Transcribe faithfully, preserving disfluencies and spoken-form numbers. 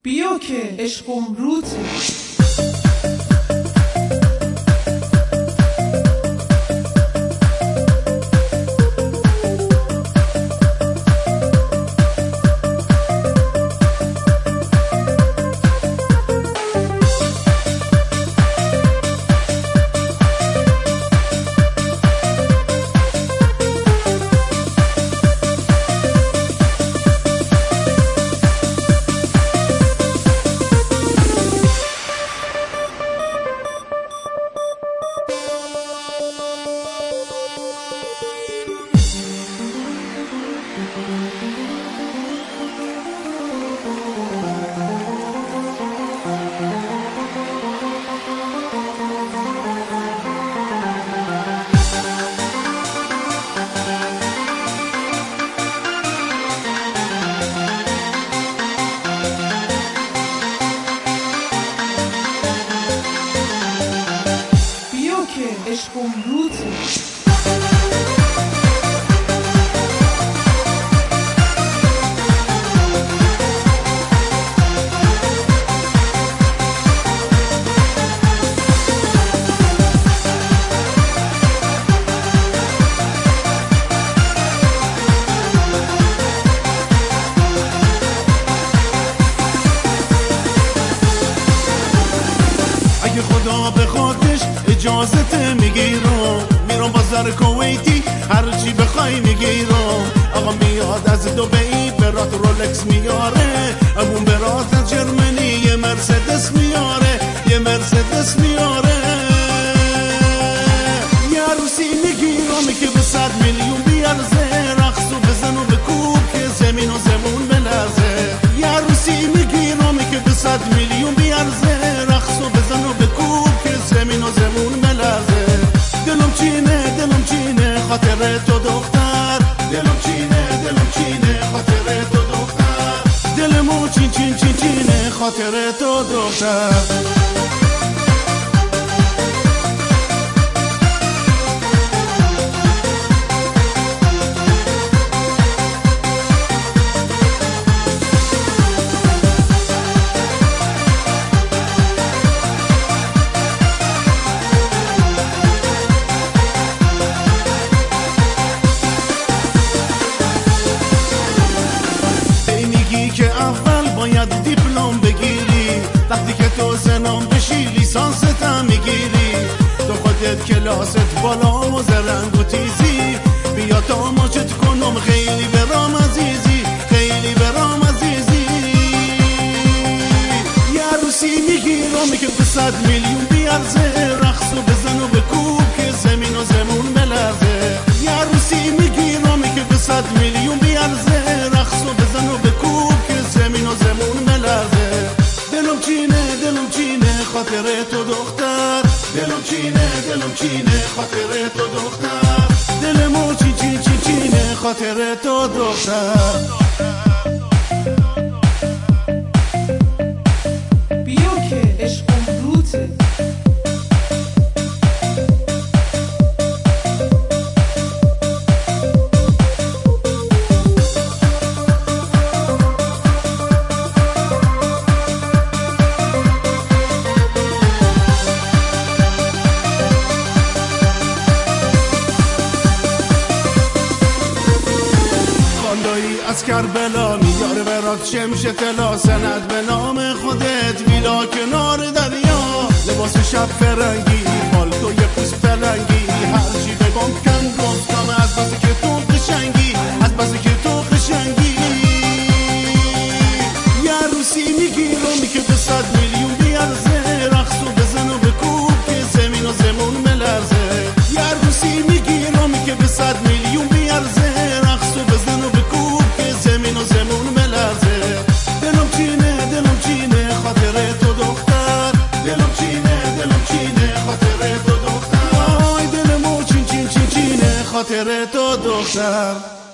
بیا که عشقم روته. عشقم روته. اگه خدا به خودش اجازت میگیرم میرم بازار کویتی هرچی بخوای میگیرم. آقا میاد از دبی برات رولکس میاره، امون برات از جرمنی یه مرسدس میاره، یه مرسدس میاره. یه عروسی میگیرم که به صد میلیون بیارزه، رقصو بزن و بکوب که زمین و زمون بلرزه. یه عروسی میگیرم که به صد میلیون بیارزه، رقصو بزن و بکوب که زمین و زمون بلرزه. دلم چینه دلم چینه خاطر تو دختر، دلم چینه دلم چینه خاطر تو دختر، دلمو چین چین چین چینه خاطر تو دختر. که اول باید دیپلم بگیری، وقتی که تو زنم بشی لیسانست هم میگیری. تو خودت کلاست بالا و زرنگ و تیزی، بیا تا ماچت کنم خیلی برام عزیزی، خیلی برام عزیزی. یه عروسی میگیرم که به صد میلیون بیارزه، رقصو بزن و بکوب که زمین و زمون بلرزه. یه عروسی میگیرم که به صد میلیون بیارزه، رقصو بزن و بکوب زمین و زمون ملرزه. دلم چینه دلم چینه خاطر تو دختر، دلم چینه دلم چینه خاطر تو دختر، دلمو چین چین چین چینه خاطر تو دختر. بیا که عشقم روته. از کربلا میاره برات شمش طلا، سند به نام خودت ویلا کنار دریا. لباس شب فرنگی پالتو یه پوست پلنگی، هرچی بگم کم گفتم از بس که تو قشنگی، از بس که تو قشنگی. یه عروسی میگیرم که به صد میلیون بیارزه، رقصو بزن و بکوب که زمین و زمون ملرزه. یه عروسی میگیرم که به صد میلیون بیارزه، رقصو بزن و بکوب زمین و زمون ملرزه. دلم چینه دلم چینه خاطر تو دختر، دلم چینه دلم چینه خاطر تو دختر، وای دلمو چین چین چین چینه خاطر تو دختر.